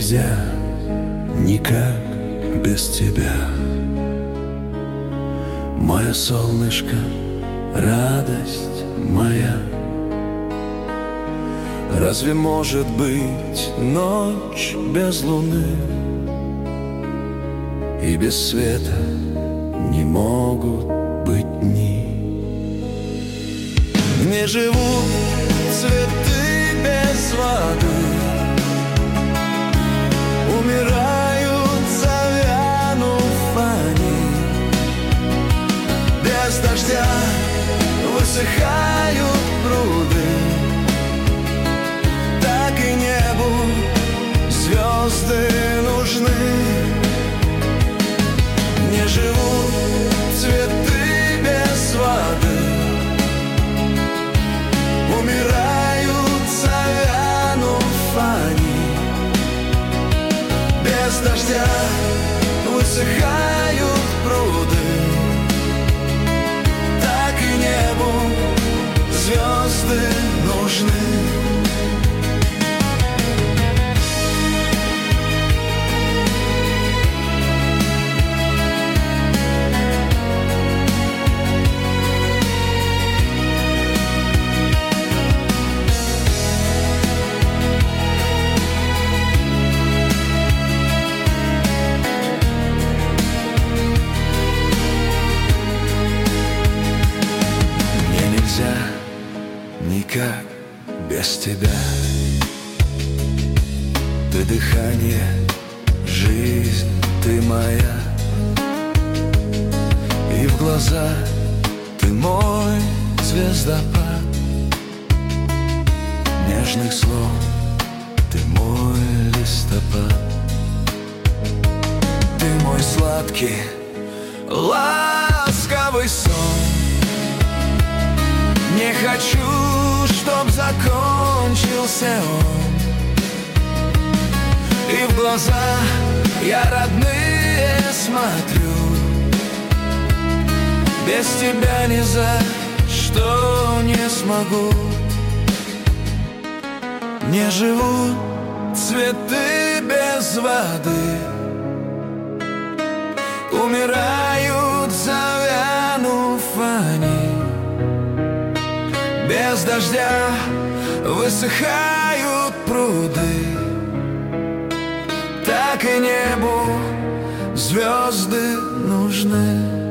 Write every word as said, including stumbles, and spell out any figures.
нельзя никак без тебя. Мое солнышко, радость моя. Разве может быть ночь без луны? И без света не могут быть дни. Где живут цветы без воды, умирают, завянув они. Без дождя высыхают пруды, так и небу звезды нужны. Не живут цветы без воды, умирают, завянув они. Без дождя высыхают пруды, так и небу звезды нужны. Никак без тебя. Ты дыхание, жизнь, ты моя. И в глаза ты мой звездопад. Нежных слов ты мой листопад. Ты мой сладкий, ласковый сон. Не хочу, чтоб закончился он. И в глаза я родные смотрю. Без тебя ни за что не смогу. Не живут цветы без воды, умирают, завянув они. Без дождя высыхают пруды, так и небу звезды нужны.